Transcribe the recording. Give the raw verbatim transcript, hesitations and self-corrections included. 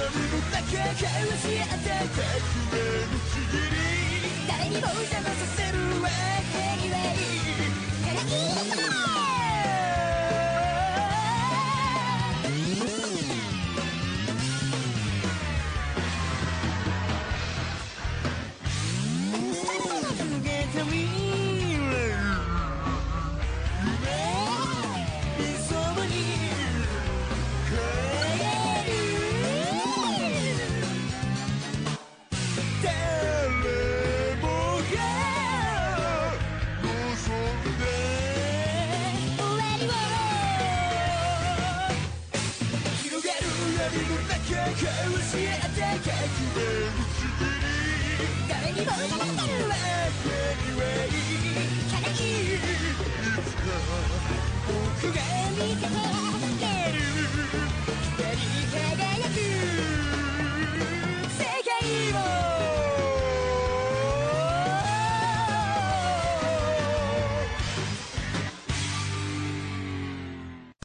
誰にも邪魔させるわけにはいかない。誰にも騙されるわけにはいかない。僕が見せて